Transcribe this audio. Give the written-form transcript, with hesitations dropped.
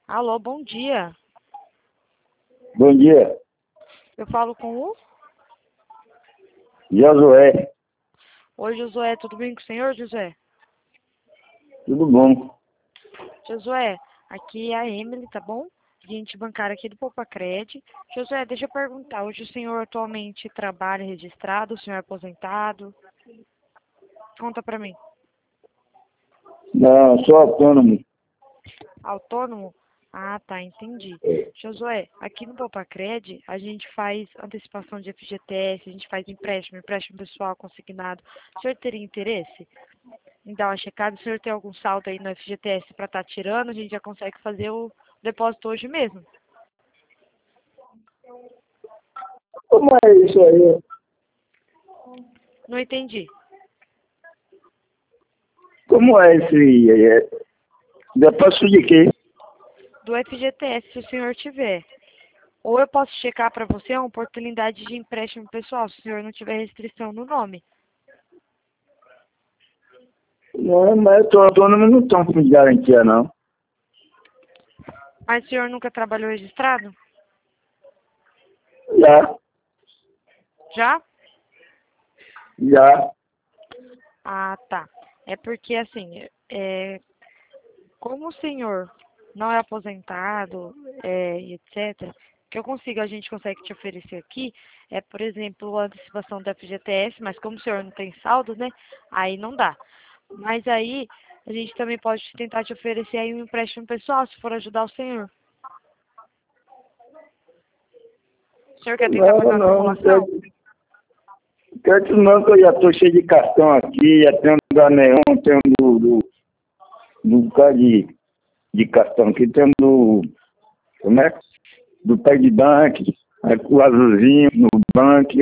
Alô, bom dia. Bom dia, Eu falo com o... Josué. Oi, Josué, tudo bem com o senhor, Josué? Tudo bom? Josué, aqui é a Emily, tá bom? Agente bancário aqui do Popacred. Josué, deixa eu perguntar, hoje o senhor atualmente trabalha registrado, o senhor é aposentado? Conta pra mim. Não, sou autônomo. Autônomo? Ah, tá, entendi. Josué, aqui no Popacred, a gente faz antecipação de FGTS, a gente faz empréstimo pessoal consignado. O senhor teria interesse em dar uma checada? Se o senhor tem algum saldo aí no FGTS para estar tirando, a gente já consegue fazer o depósito hoje mesmo. Como é isso aí? Não entendi. Como é esse? Depósito de quê? Do FGTS, se o senhor tiver. Ou eu posso checar para você uma oportunidade de empréstimo pessoal, se o senhor não tiver restrição no nome. Não, mas eu sou autônomo, não estou com garantia, não. Mas o senhor nunca trabalhou registrado? Já, Já? já. Ah, tá. É porque, assim, como o senhor não é aposentado, e etc., o que a gente consegue te oferecer aqui é, por exemplo, a antecipação da FGTS, mas como o senhor não tem saldo, né, aí não dá. Mas aí, a gente também pode tentar te oferecer aí um empréstimo pessoal, se for ajudar o senhor. O senhor quer tentar fazer Não, uma não, não simulação? quero que não, que eu já estou cheio de cartão aqui, já tenho da Neon, tenho do cara de cartão aqui, tenho como é? Do Peg Bank, aí com o azulzinho no banco.